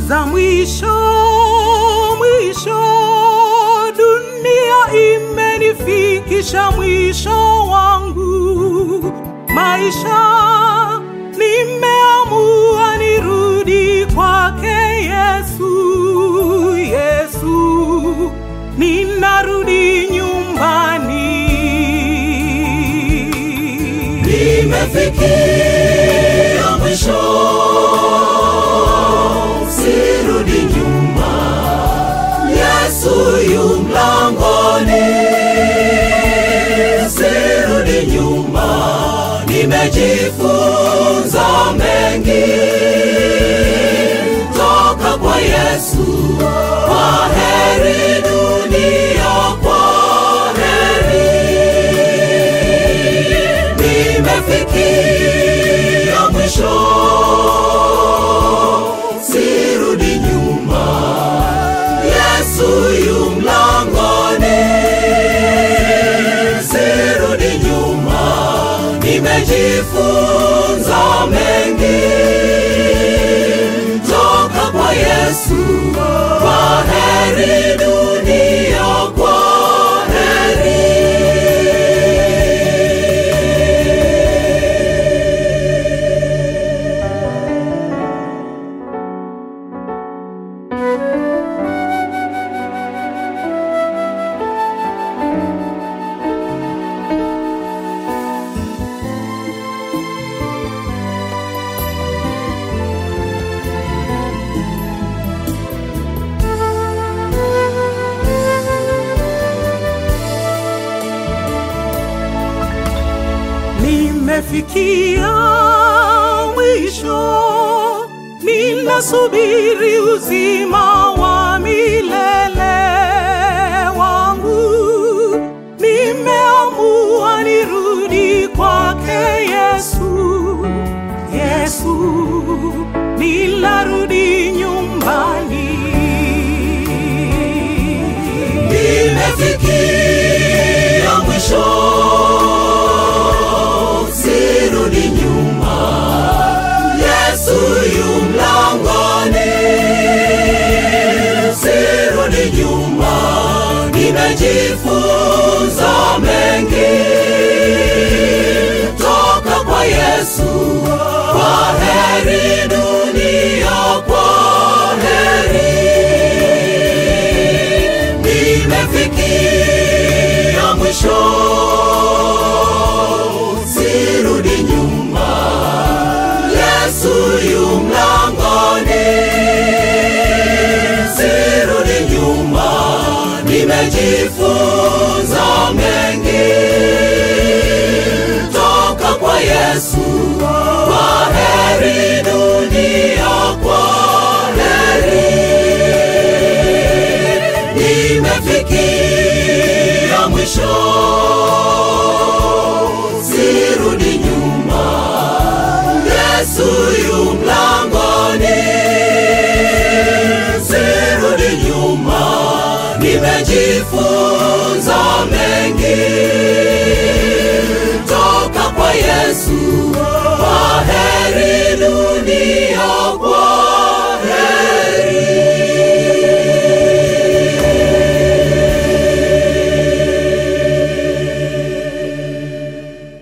za mwisho. Dunia imenifikisha mwisho wangu. Maisha nimeamua nirudi kwake Yesu. Ninarudi nyumbani. Nimefikia mwisho, sirudi nyuma. Yesu yu mlangoni, sirudi nyuma. Nimejifunza mengi toka kwa Yesu. Kwaheri dunia, kwaheri. Nimefikia mwisho, sirudi nyuma. Yesu yu mlangoni, sirudi nyuma. Nimejifunza mengi toka kwa Yesu. Kwaheri dunia, kwaheri. Nimefikia mwisho, ninasubiri uzima wa milele.